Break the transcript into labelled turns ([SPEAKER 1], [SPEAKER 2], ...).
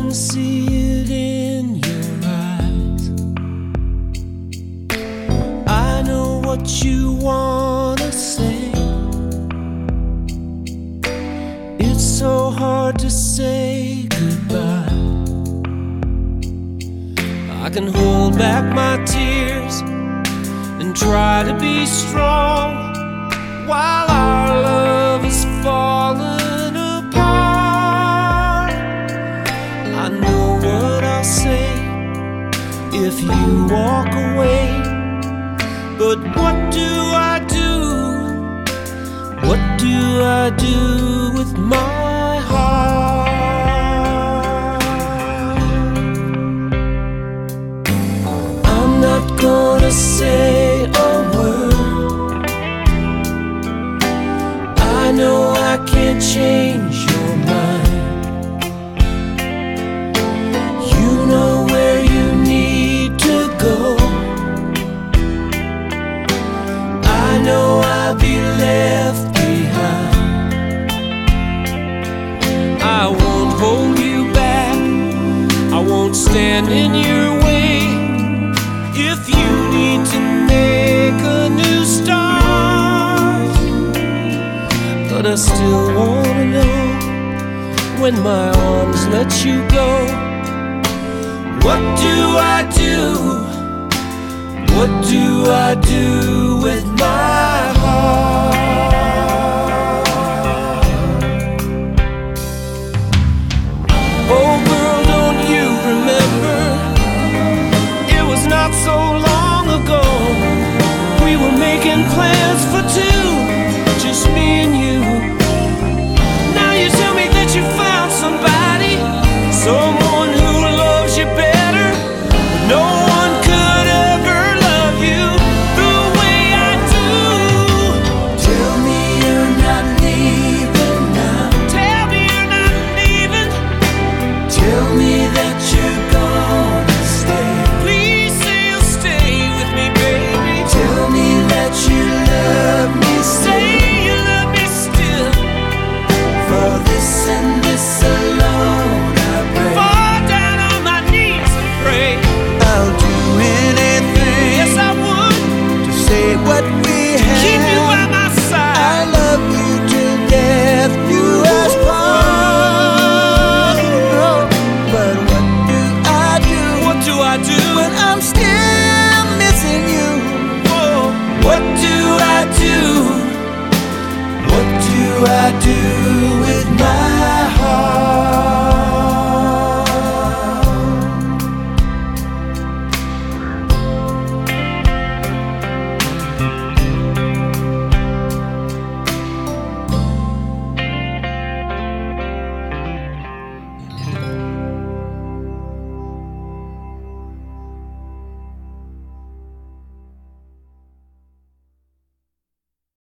[SPEAKER 1] can see it in your eyes. I know what you wanna say. It's so hard to say goodbye. I can hold back my tears and try to be strong while our love is falling apart. I know what I'll say if you walk away, but what do I do? What do I do with my heart? I'm not gonna say a word. I know I can't change your mind. You know where you need to go. I know I'll be left behind. I won't hold you back. I won't stand in your way. If you need to make a new start, but I still wanna know when my arms let you go. What do I do? What do I do with my heart? Oh girl, don't you remember? It was not so long ago. We were making plans for two, just me and you. Now you tell me that you found somebody, someone who loves you better. No one could ever love you the way I do. Tell me you're not leaving now. Tell me you're not leaving. Tell me that you're gonna stay. Please say you'll stay with me, baby. Tell me that you love me still. Say you love me still. For this and this alone I pray. Fall down on my knees and pray.
[SPEAKER 2] I'll do anything,
[SPEAKER 1] Yes, I would,
[SPEAKER 2] to say what we
[SPEAKER 1] to keep you by
[SPEAKER 2] have.
[SPEAKER 1] my
[SPEAKER 2] I
[SPEAKER 1] side.
[SPEAKER 2] love you to death, you as part. But what do I do
[SPEAKER 1] What do I do?
[SPEAKER 2] when I'm still missing you?
[SPEAKER 1] Oh, what do I do? What do I do